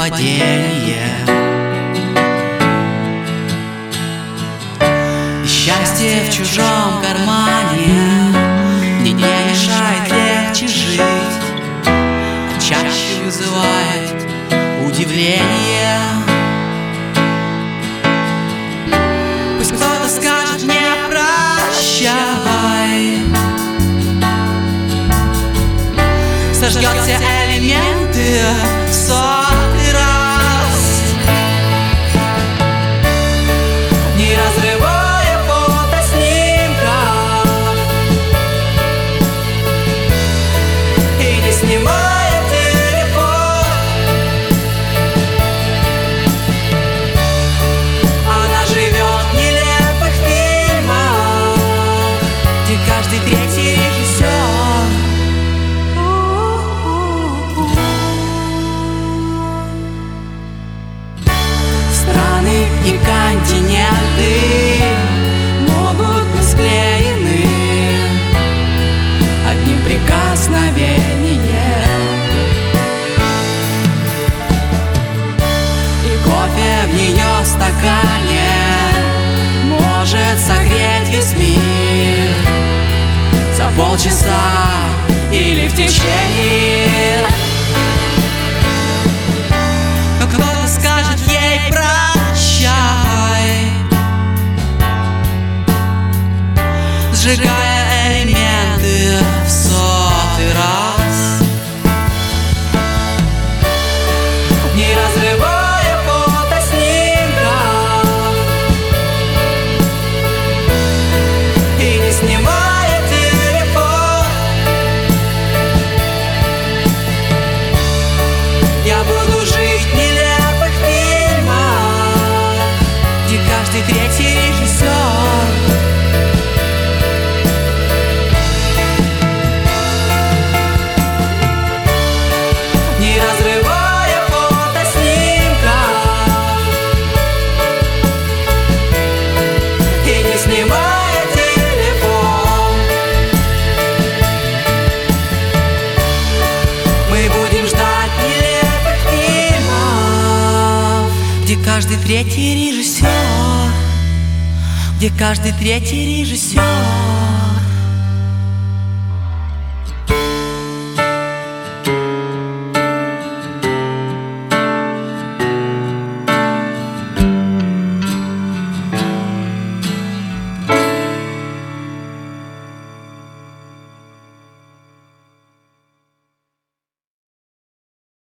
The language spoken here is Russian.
падение. И счастье в чужом кармане мне не мешает легче жить, а чаще вызывает удивление. Пусть кто-то скажет мне прощай, сожгет все элементы в сотый раз, не разрывая фотоснимков и не снимая телефон. Она живет в нелепых фильмах, где каждый третий режиссер. И континенты могут быть склеены одним прикосновением, и кофе в ее стакане может согреть весь мир за полчаса или в течение. Но кто-то скажет ей сжигая элементы в сотый раз, не разрывая фотоснимков и не снимая телефон. Я буду жить в нелепых фильмах, где каждый третий режиссер. Где каждый третий режиссер, где каждый третий режиссер.